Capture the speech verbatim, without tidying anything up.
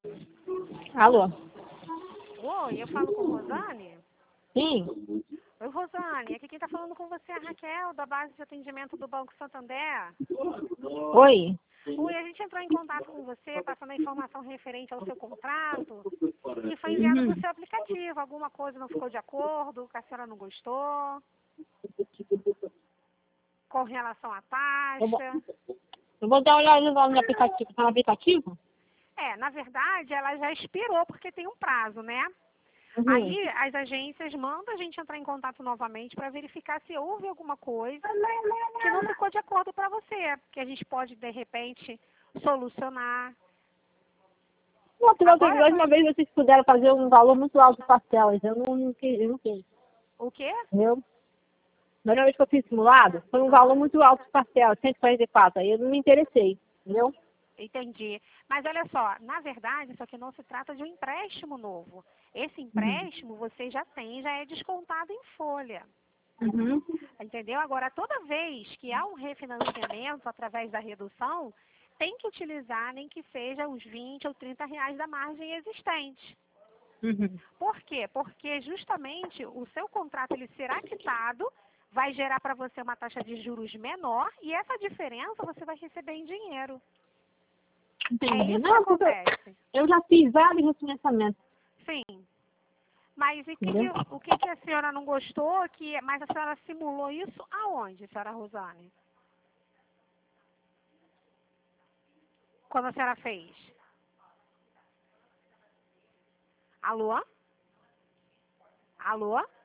Alô? Oi, eu falo com Rosane? Sim? Oi, Rosane, aqui quem está falando com você é a Raquel, da base de atendimento do Banco Santander. Oi? Oi, a gente entrou em contato com você, passando a informação referente ao seu contrato, que foi enviado Uhum. para o seu aplicativo. Alguma coisa não ficou de acordo, que a senhora não gostou, com relação à Eu vou, taxa. eu vou dar uma olhada lá no aplicativo. Tá no aplicativo? É, na verdade, ela já expirou, porque tem um prazo, né? Uhum. Aí as agências mandam a gente entrar em contato novamente para verificar se houve alguma coisa que não ficou de acordo para você, que a gente pode, de repente, solucionar. Nossa, da outra Agora, última vez vocês puderam fazer um valor muito alto de parcelas. Eu não, não quis, eu não quis. o quê? Entendeu? Da última vez que eu fiz simulado, foi um valor muito alto de parcelas, cento e quarenta e quatro. Aí eu não me interessei. Entendeu? Entendi. Mas olha só, na verdade, isso aqui não se trata de um empréstimo novo. Esse Uhum. empréstimo você já tem, já é descontado em folha. Uhum. Entendeu? Agora, toda vez que há um refinanciamento através da redução, tem que utilizar nem que seja os vinte ou trinta reais da margem existente. Uhum. Por quê? Porque justamente o seu contrato ele será quitado, vai gerar para você uma taxa de juros menor e essa diferença você vai receber em dinheiro. É Entendi. isso que Não, porque acontece. eu já fiz vários refinanciamentos. Sim. Mas e que Entendeu? que, o que, que a senhora não gostou? Que, mas a senhora simulou isso aonde, senhora Rosane? Quando a senhora fez? Alô? Alô?